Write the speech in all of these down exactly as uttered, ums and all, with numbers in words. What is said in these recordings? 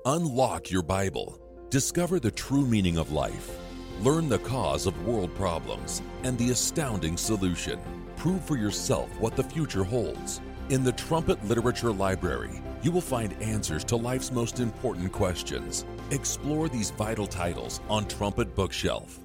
Unlock your Bible. Discover the true meaning of life. Learn the cause of world problems and the astounding solution. Prove for yourself what the future holds. In the Trumpet Literature Library, you will find answers to life's most important questions. Explore these vital titles on Trumpet Bookshelf.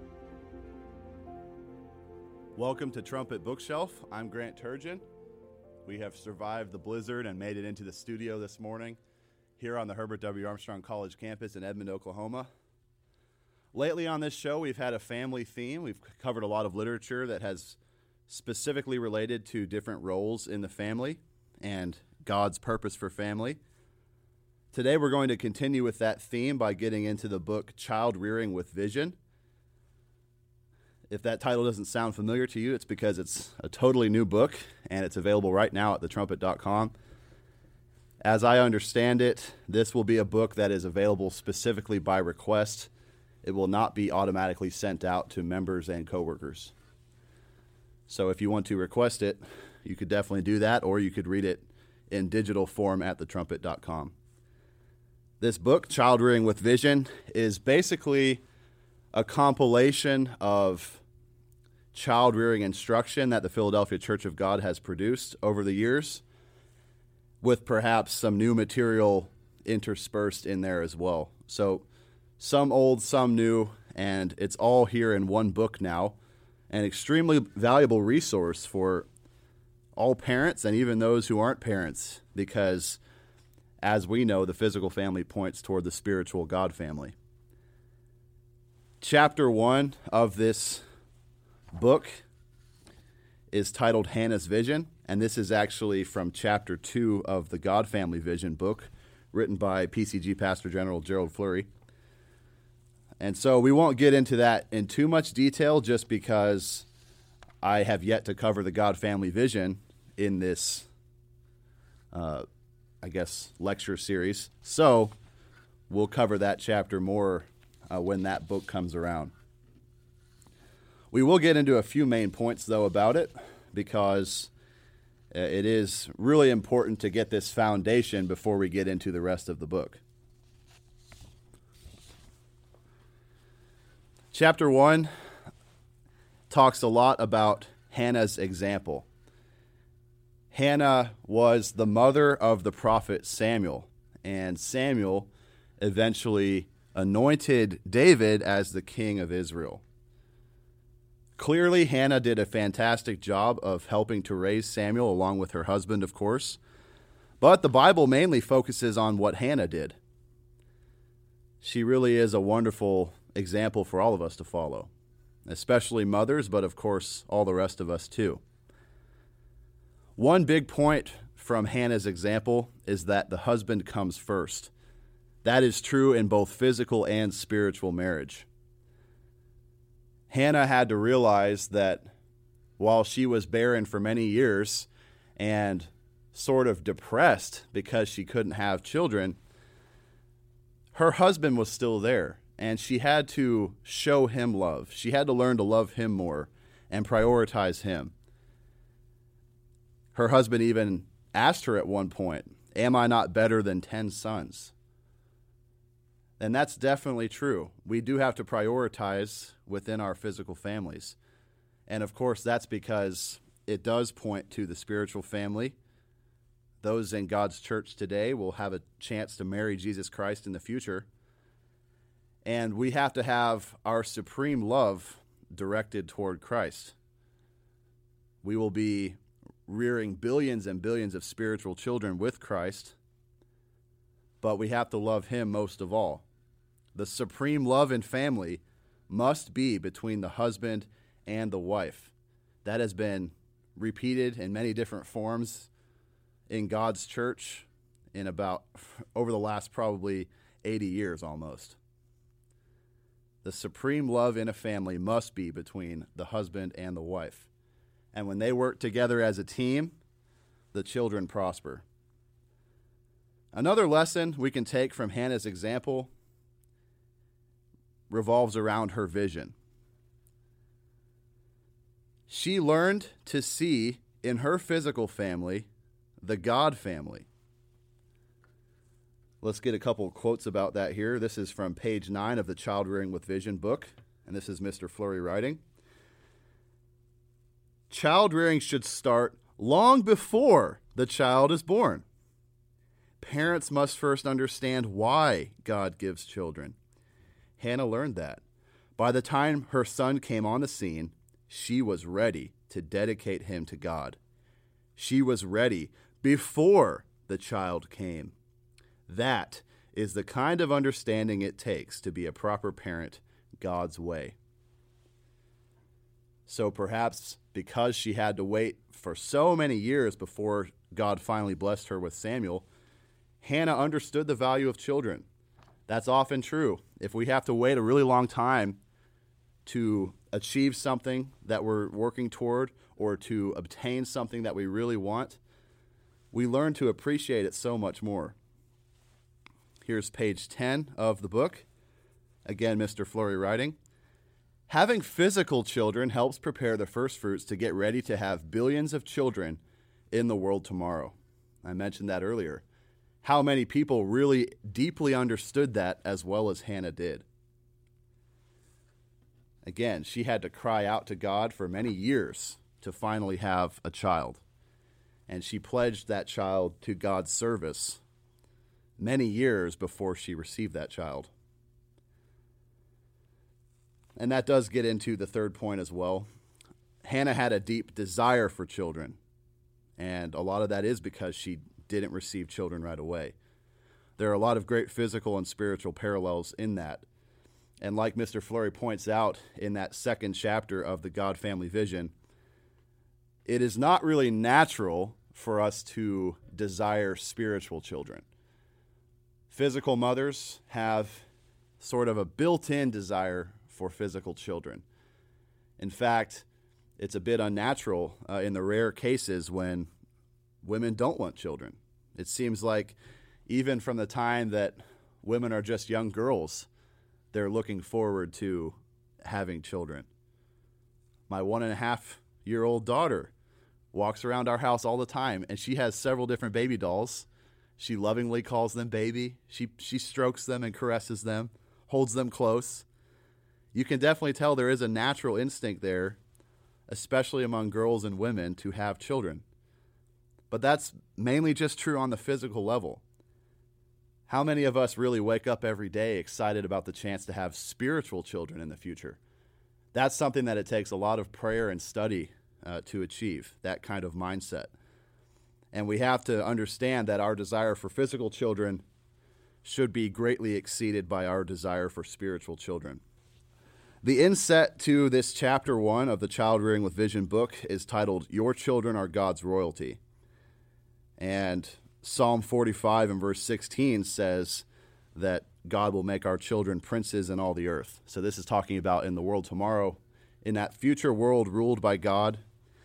Welcome to Trumpet Bookshelf. I'm Grant Turgeon. We have survived the blizzard and made it into the studio this morning here on the Herbert W. Armstrong College campus in Edmond, Oklahoma. Lately on this show, we've had a family theme. We've covered a lot of literature that has specifically related to different roles in the family and God's purpose for family. Today, we're going to continue with that theme by getting into the book Child Rearing with Vision. If that title doesn't sound familiar to you, it's because it's a totally new book, and it's available right now at the trumpet dot com. As I understand it, this will be a book that is available specifically by request. It will not be automatically sent out to members and coworkers. So if you want to request it, you could definitely do that, or you could read it in digital form at the trumpet dot com. This book, Child Rearing with Vision, is basically a compilation of child rearing instruction that the Philadelphia Church of God has produced over the years, with perhaps some new material interspersed in there as well. So some old, some new, and it's all here in one book now, an extremely valuable resource for all parents and even those who aren't parents, because as we know, the physical family points toward the spiritual God family. Chapter one of this book is titled Hannah's Vision, and this is actually from chapter two of the God Family Vision book, written by P C G Pastor General Gerald Flurry. And so we won't get into that in too much detail, just because I have yet to cover the God Family Vision in this, uh, I guess, lecture series. So we'll cover that chapter more uh, when that book comes around. We will get into a few main points, though, about it, because uh, it is really important to get this foundation before we get into the rest of the book. Chapter one talks a lot about Hannah's example. Hannah was the mother of the prophet Samuel, and Samuel eventually anointed David as the king of Israel. Clearly, Hannah did a fantastic job of helping to raise Samuel, along with her husband, of course. But the Bible mainly focuses on what Hannah did. She really is a wonderful example for all of us to follow, especially mothers, but of course, all the rest of us too. One big point from Hannah's example is that the husband comes first. That is true in both physical and spiritual marriage. Hannah had to realize that while she was barren for many years and sort of depressed because she couldn't have children, her husband was still there, and she had to show him love. She had to learn to love him more and prioritize him. Her husband even asked her at one point, "Am I not better than ten sons?" And that's definitely true. We do have to prioritize within our physical families. And of course, that's because it does point to the spiritual family. Those in God's church today will have a chance to marry Jesus Christ in the future. And we have to have our supreme love directed toward Christ. We will be rearing billions and billions of spiritual children with Christ, but we have to love him most of all. The supreme love in family must be between the husband and the wife. That has been repeated in many different forms in God's church in about over the last probably eighty years almost. The supreme love in a family must be between the husband and the wife. And when they work together as a team, the children prosper. Another lesson we can take from Hannah's example revolves around her vision. She learned to see in her physical family the God family. Let's get a couple of quotes about that here. This is from page nine of the Child Rearing with Vision book, and this is Mister Fleury writing. Child rearing should start long before the child is born. Parents must first understand why God gives children. Hannah learned that. By the time her son came on the scene, she was ready to dedicate him to God. She was ready before the child came. That is the kind of understanding it takes to be a proper parent God's way. So perhaps because she had to wait for so many years before God finally blessed her with Samuel, Hannah understood the value of children. That's often true. If we have to wait a really long time to achieve something that we're working toward or to obtain something that we really want, we learn to appreciate it so much more. Here's page ten of the book. Again, Mister Fleury writing. Having physical children helps prepare the first fruits to get ready to have billions of children in the world tomorrow. I mentioned that earlier. How many people really deeply understood that as well as Hannah did? Again, she had to cry out to God for many years to finally have a child. And she pledged that child to God's service many years before she received that child. And that does get into the third point as well. Hannah had a deep desire for children, and a lot of that is because she didn't receive children right away. There are a lot of great physical and spiritual parallels in that. And like Mister Fleury points out in that second chapter of the God Family Vision, it is not really natural for us to desire spiritual children. Physical mothers have sort of a built-in desire for physical children. In fact, it's a bit unnatural uh, in the rare cases when women don't want children. It seems like even from the time that women are just young girls, they're looking forward to having children. My one and a half year old daughter walks around our house all the time, and she has several different baby dolls. She lovingly calls them baby. She she strokes them and caresses them, holds them close. You can definitely tell there is a natural instinct there, especially among girls and women, to have children. But that's mainly just true on the physical level. How many of us really wake up every day excited about the chance to have spiritual children in the future? That's something that it takes a lot of prayer and study uh, to achieve, that kind of mindset. And we have to understand that our desire for physical children should be greatly exceeded by our desire for spiritual children. The inset to this chapter one of the Child Rearing with Vision book is titled, Your Children Are God's Royalty. And Psalm forty-five and verse sixteen says that God will make our children princes in all the earth. So this is talking about in the world tomorrow, in that future world ruled by God.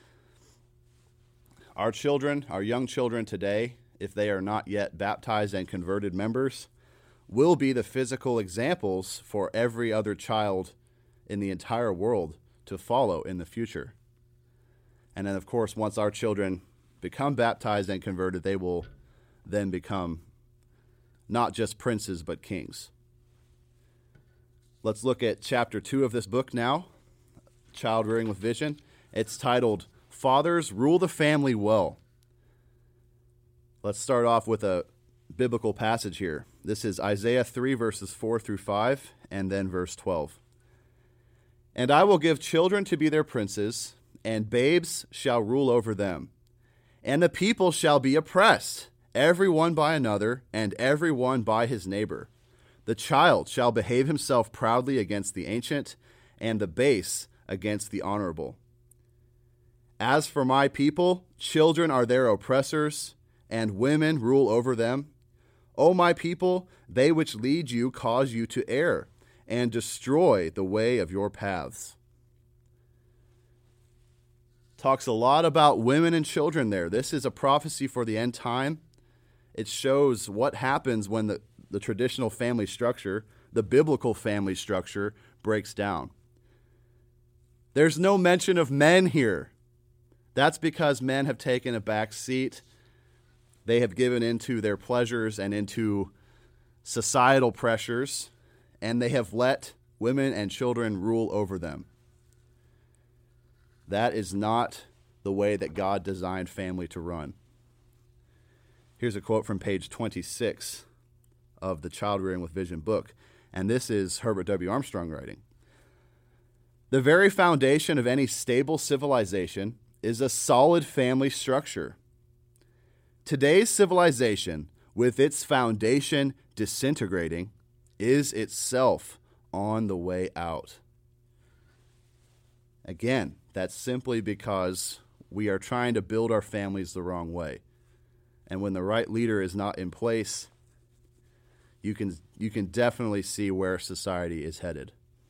Our children, our young children today, if they are not yet baptized and converted members, will be the physical examples for every other child in the entire world to follow in the future. And then, of course, once our children become baptized and converted, they will then become not just princes, but kings. Let's look at chapter two of this book now, Child Rearing with Vision. It's titled, Fathers, Rule the Family Well. Let's start off with a biblical passage here. This is Isaiah three, verses four through five, and then verse twelve. And I will give children to be their princes, and babes shall rule over them. And the people shall be oppressed, every one by another, and every one by his neighbor. The child shall behave himself proudly against the ancient, and the base against the honorable. As for my people, children are their oppressors, and women rule over them. O my people, they which lead you cause you to err, and destroy the way of your paths. Talks a lot about women and children there. This is a prophecy for the end time. It shows what happens when the, the traditional family structure, the biblical family structure, breaks down. There's no mention of men here. That's because men have taken a back seat. They have given into their pleasures and into societal pressures, and they have let women and children rule over them. That is not the way that God designed family to run. Here's a quote from page twenty-six of the Child Rearing with Vision book, and this is Herbert W. Armstrong writing. The very foundation of any stable civilization is a solid family structure. Today's civilization, with its foundation disintegrating, is itself on the way out. Again, that's simply because we are trying to build our families the wrong way. And when the right leader is not in place, you can you can definitely see where society is headed.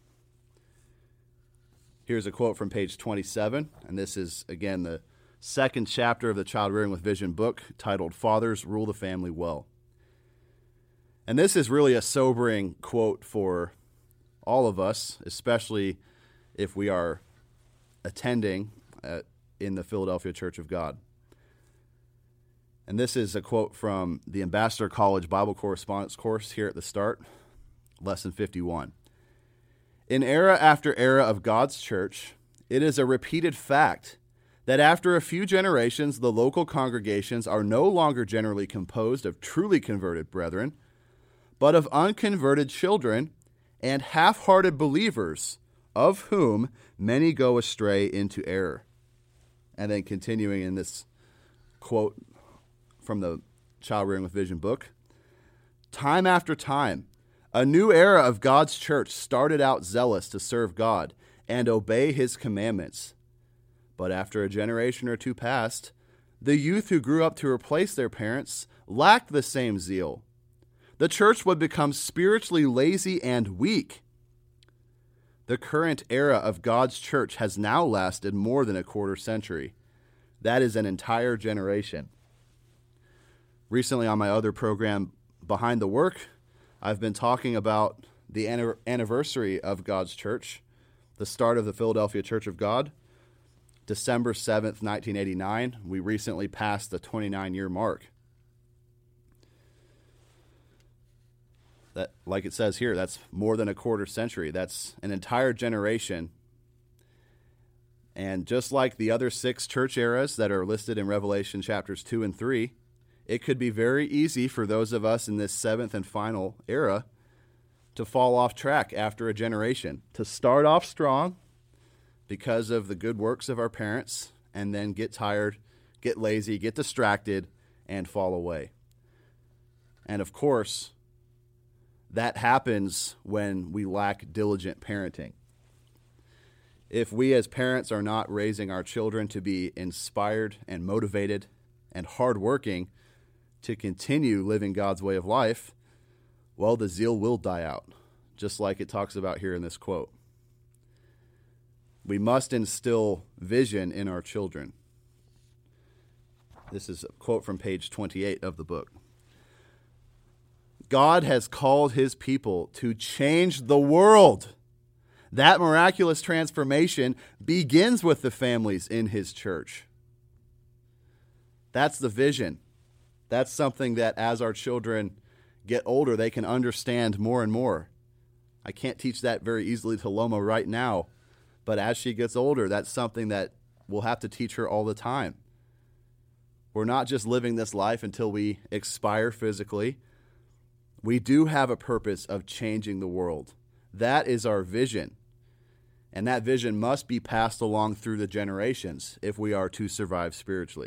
Here's a quote from page twenty-seven, and this is, again, the second chapter of the Child Rearing with Vision book, titled Fathers Rule the Family Well. And this is really a sobering quote for all of us, especially if we are attending at, in the Philadelphia Church of God. And this is a quote from the Ambassador College Bible Correspondence course here at the start, lesson fifty-one. In era after era of God's church, it is a repeated fact that after a few generations, the local congregations are no longer generally composed of truly converted brethren, but of unconverted children and half-hearted believers, of whom many go astray into error. And then continuing in this quote from the Child Rearing with Vision book, time after time, a new era of God's church started out zealous to serve God and obey his commandments. But after a generation or two passed, the youth who grew up to replace their parents lacked the same zeal. The church would become spiritually lazy and weak. The current era of God's church has now lasted more than a quarter century. That is an entire generation. Recently on my other program, Behind the Work, I've been talking about the anniversary of God's church, the start of the Philadelphia Church of God, December seventh, nineteen eighty-nine. We recently passed the twenty-nine-year mark. That, like it says here, that's more than a quarter century. That's an entire generation. And just like the other six church eras that are listed in Revelation chapters two and three, it could be very easy for those of us in this seventh and final era to fall off track after a generation, to start off strong because of the good works of our parents, and then get tired, get lazy, get distracted, and fall away. And of course, that happens when we lack diligent parenting. If we as parents are not raising our children to be inspired and motivated and hardworking to continue living God's way of life, well, the zeal will die out, just like it talks about here in this quote. We must instill vision in our children. This is a quote from page twenty-eight of the book. God has called his people to change the world. That miraculous transformation begins with the families in his church. That's the vision. That's something that as our children get older, they can understand more and more. I can't teach that very easily to Loma right now, but as she gets older, that's something that we'll have to teach her all the time. We're not just living this life until we expire physically. We do have a purpose of changing the world. That is our vision. And that vision must be passed along through the generations if we are to survive spiritually.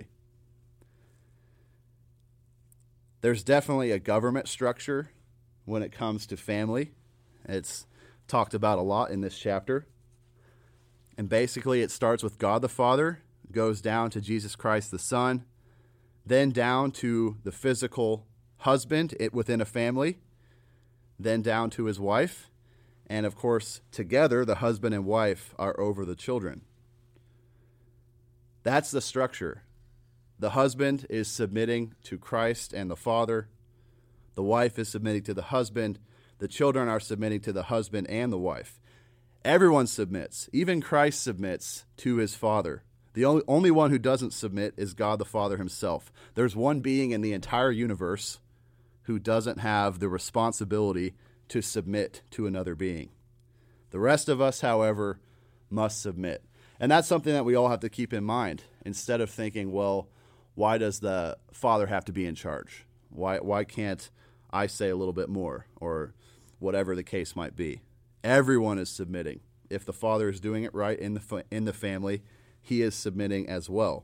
There's definitely a government structure when it comes to family. It's talked about a lot in this chapter. And basically it starts with God the Father, goes down to Jesus Christ the Son, then down to the physical husband within a family, then down to his wife, and of course, together, the husband and wife are over the children. That's the structure. The husband is submitting to Christ and the Father. The wife is submitting to the husband. The children are submitting to the husband and the wife. Everyone submits. Even Christ submits to his Father. The only, only one who doesn't submit is God the Father himself. There's one being in the entire universe who doesn't have the responsibility to submit to another being. The rest of us, however, must submit. And that's something that we all have to keep in mind instead of thinking, well, why does the father have to be in charge? Why why can't I say a little bit more, or whatever the case might be? Everyone is submitting. If the father is doing it right in the fa- in the family, he is submitting as well.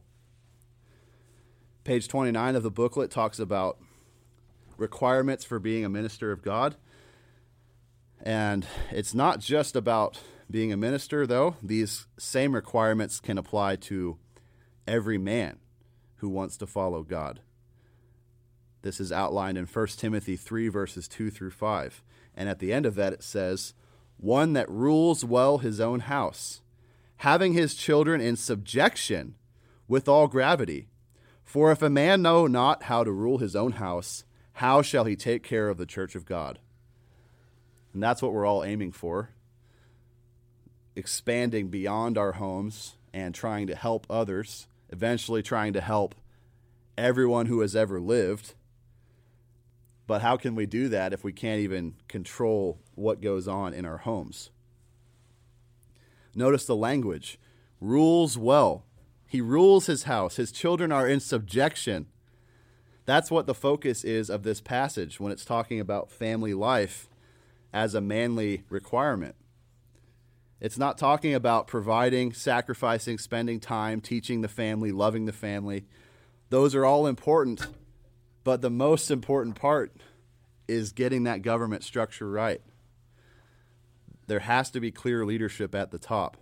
Page twenty-nine of the booklet talks about requirements for being a minister of God. And it's not just about being a minister, though. These same requirements can apply to every man who wants to follow God. This is outlined in First Timothy three, verses two through five. And at the end of that, it says, one that rules well his own house, having his children in subjection with all gravity. For if a man know not how to rule his own house, how shall he take care of the church of God? And that's what we're all aiming for, expanding beyond our homes and trying to help others, eventually trying to help everyone who has ever lived. But how can we do that if we can't even control what goes on in our homes? Notice the language. Rules well. He rules his house. His children are in subjection. That's what the focus is of this passage when it's talking about family life as a manly requirement. It's not talking about providing, sacrificing, spending time, teaching the family, loving the family. Those are all important, but the most important part is getting that government structure right. There has to be clear leadership at the top.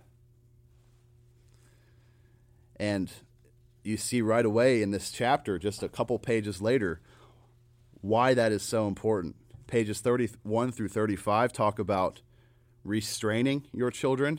And you see right away in this chapter, just a couple pages later, why that is so important. Pages thirty-one through thirty-five talk about restraining your children.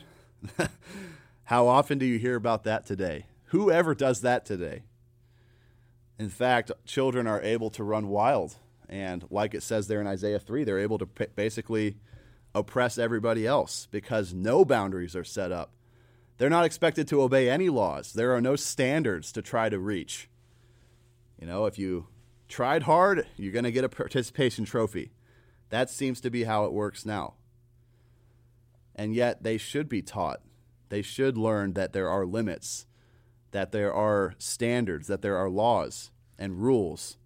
How often do you hear about that today? Who ever does that today? In fact, children are able to run wild. And like it says there in Isaiah three, they're able to p- basically oppress everybody else because no boundaries are set up. They're not expected to obey any laws. There are no standards to try to reach. You know, if you tried hard, you're going to get a participation trophy. That seems to be how it works now. And yet they should be taught. They should learn that there are limits, that there are standards, that there are laws and rules.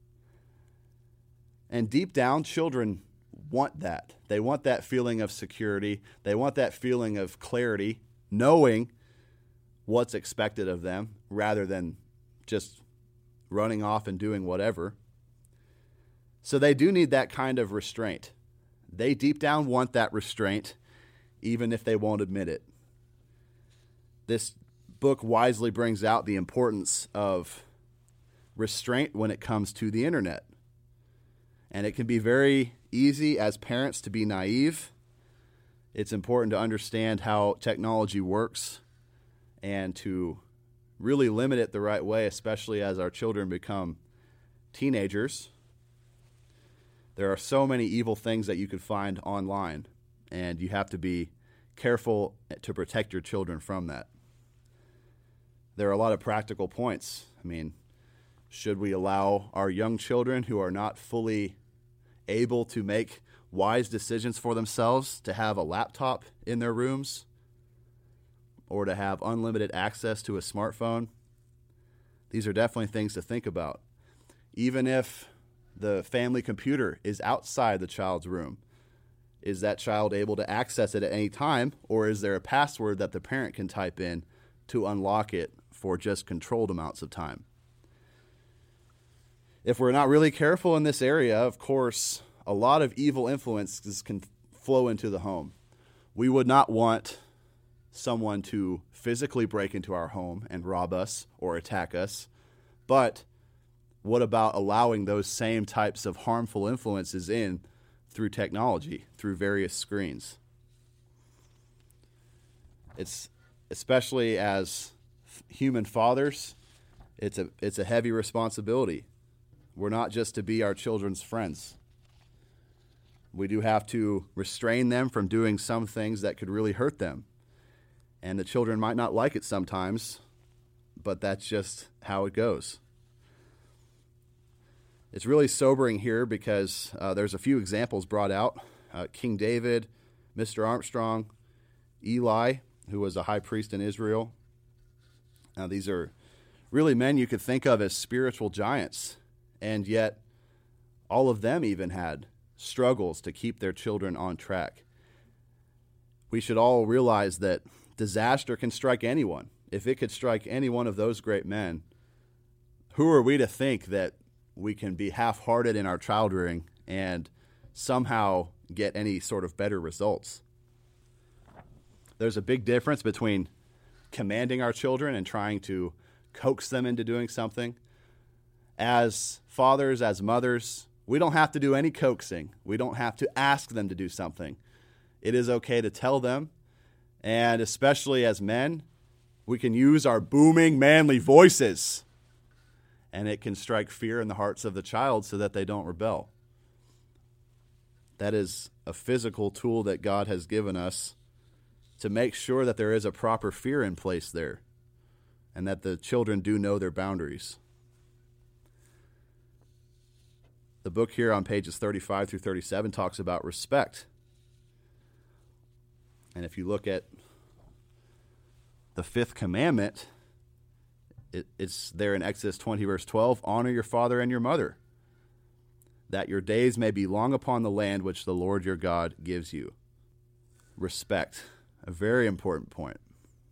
And deep down, children want that. They want that feeling of security. They want that feeling of clarity, knowing what's expected of them rather than just running off and doing whatever. So they do need that kind of restraint. They deep down want that restraint, even if they won't admit it. This book wisely brings out the importance of restraint when it comes to the internet. And it can be very easy as parents to be naive. It's important to understand how technology works and to really limit it the right way, especially as our children become teenagers. There are so many evil things that you could find online, and you have to be careful to protect your children from that. There are a lot of practical points. I mean, should we allow our young children who are not fully able to make wise decisions for themselves to have a laptop in their rooms or to have unlimited access to a smartphone? These are definitely things to think about. Even if the family computer is outside the child's room, is that child able to access it at any time, or is there a password that the parent can type in to unlock it for just controlled amounts of time? If we're not really careful in this area, of course, a lot of evil influences can flow into the home. We would not want someone to physically break into our home and rob us or attack us, but what about allowing those same types of harmful influences in through technology, through various screens? It's especially as human fathers, it's a it's a heavy responsibility. We're not just to be our children's friends. We do have to restrain them from doing some things that could really hurt them. And the children might not like it sometimes, but that's just how it goes. It's really sobering here because uh, there's a few examples brought out. Uh, King David, Mister Armstrong, Eli, who was a high priest in Israel. Now, these are really men you could think of as spiritual giants, and yet all of them even had struggles to keep their children on track. We should all realize that disaster can strike anyone. If it could strike any one of those great men, who are we to think that we can be half-hearted in our child rearing and somehow get any sort of better results? There's a big difference between commanding our children and trying to coax them into doing something. As fathers, as mothers, we don't have to do any coaxing. We don't have to ask them to do something. It is okay to tell them, and especially as men, we can use our booming, manly voices, and it can strike fear in the hearts of the child so that they don't rebel. That is a physical tool that God has given us to make sure that there is a proper fear in place there and that the children do know their boundaries. The book here on pages thirty-five through thirty-seven talks about respect. And if you look at the fifth commandment, it, it's there in Exodus twenty, verse twelve, honor your father and your mother, that your days may be long upon the land which the Lord your God gives you. Respect, a very important point.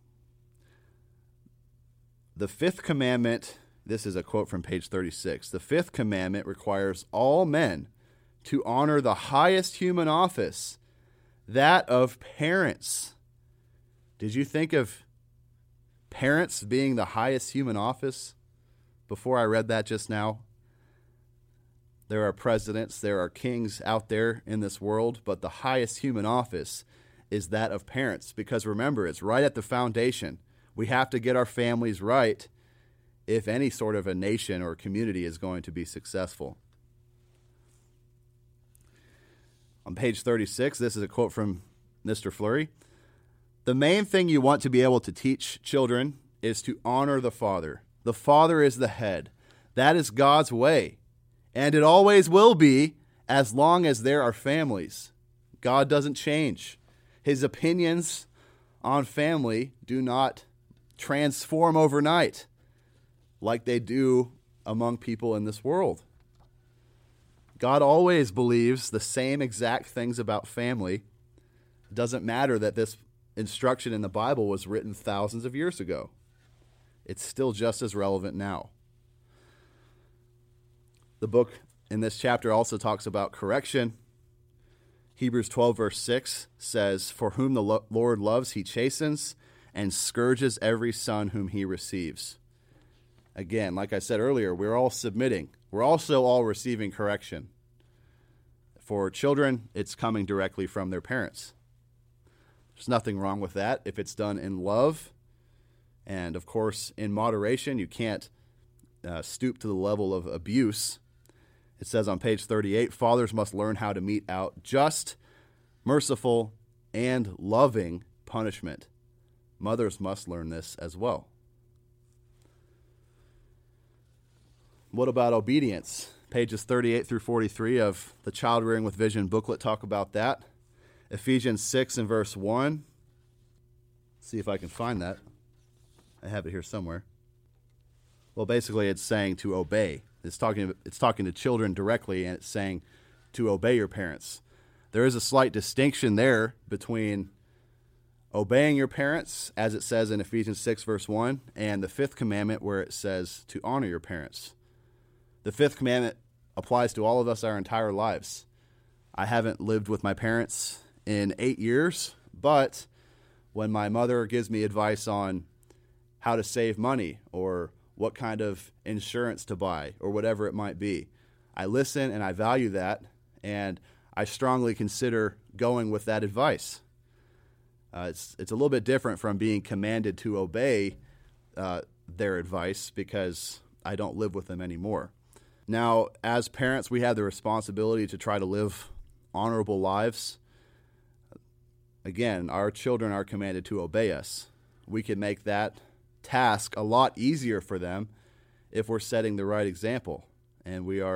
The fifth commandment, this is a quote from page thirty-six, the fifth commandment requires all men to honor the highest human office, that of parents. Did you think of parents being the highest human office before I read that just now? There are presidents, there are kings out there in this world, but the highest human office is that of parents. Because remember, it's right at the foundation. We have to get our families right if any sort of a nation or community is going to be successful. On page thirty-six, this is a quote from Mister Fleury. The main thing you want to be able to teach children is to honor the father. The father is the head. That is God's way. And it always will be as long as there are families. God doesn't change. His opinions on family do not transform overnight like they do among people in this world. God always believes the same exact things about family. It doesn't matter that this instruction in the Bible was written thousands of years ago. It's still just as relevant now. The book in this chapter also talks about correction. Hebrews twelve, verse six says, for whom the lo- Lord loves, he chastens and scourges every son whom he receives. Again, like I said earlier, we're all submitting. We're also all receiving correction. For children, it's coming directly from their parents. There's nothing wrong with that if it's done in love. And, of course, in moderation, you can't uh, stoop to the level of abuse. It says on page thirty-eight, fathers must learn how to mete out just, merciful, and loving punishment. Mothers must learn this as well. What about obedience? Pages thirty-eight through forty-three of the Child Rearing with Vision booklet talk about that. Ephesians six and verse one. Let's see if I can find that. I have it here somewhere. Well, basically it's saying to obey. It's talking, it's talking to children directly, and it's saying to obey your parents. There is a slight distinction there between obeying your parents, as it says in Ephesians six, verse one, and the fifth commandment where it says to honor your parents. The fifth commandment applies to all of us our entire lives. I haven't lived with my parents in eight years, but when my mother gives me advice on how to save money or what kind of insurance to buy or whatever it might be, I listen and I value that, and I strongly consider going with that advice. Uh, it's it's a little bit different from being commanded to obey uh, their advice because I don't live with them anymore. Now, as parents, we have the responsibility to try to live honorable lives. Again, our children are commanded to obey us. We can make that task a lot easier for them if we're setting the right example and we are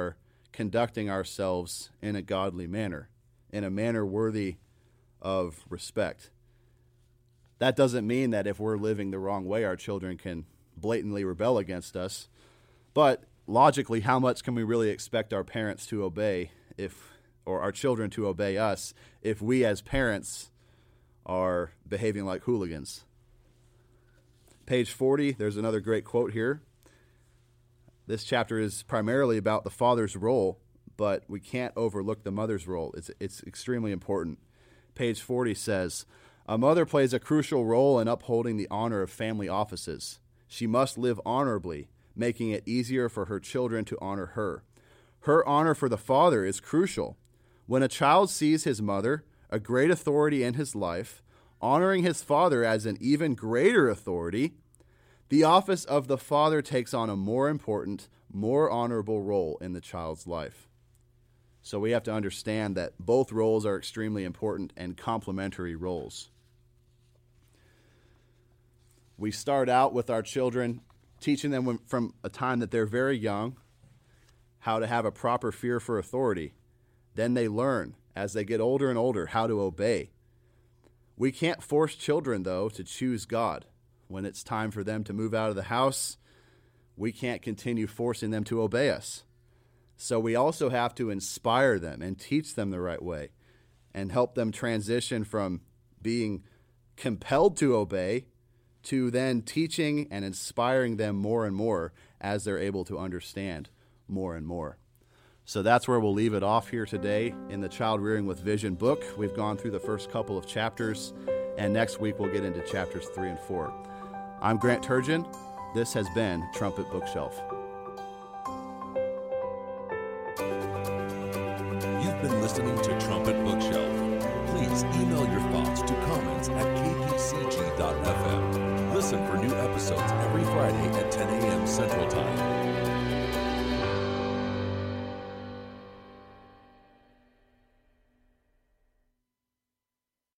conducting ourselves in a godly manner, in a manner worthy of respect. That doesn't mean that if we're living the wrong way, our children can blatantly rebel against us. But logically, how much can we really expect our parents to obey if, or our children to obey us if we as parents are behaving like hooligans? Page forty, there's another great quote here. This chapter is primarily about the father's role, but we can't overlook the mother's role. It's, it's extremely important. Page forty says, "A mother plays a crucial role in upholding the honor of family offices. She must live honorably, making it easier for her children to honor her. Her honor for the father is crucial. When a child sees his mother, a great authority in his life, honoring his father as an even greater authority, the office of the father takes on a more important, more honorable role in the child's life." So we have to understand that both roles are extremely important and complementary roles. We start out with our children, teaching them from a time that they're very young how to have a proper fear for authority. Then they learn, as they get older and older, how to obey. We can't force children, though, to choose God. When it's time for them to move out of the house, we can't continue forcing them to obey us. So we also have to inspire them and teach them the right way and help them transition from being compelled to obey to then teaching and inspiring them more and more as they're able to understand more and more. So that's where we'll leave it off here today in the Child Rearing with Vision book. We've gone through the first couple of chapters, and next week we'll get into chapters three and four. I'm Grant Turgeon. This has been Trumpet Bookshelf. You've been listening to Trumpet Bookshelf. Please email your thoughts to comments at k p c g dot f m. Listen for new episodes every Friday at ten a.m. Central Time.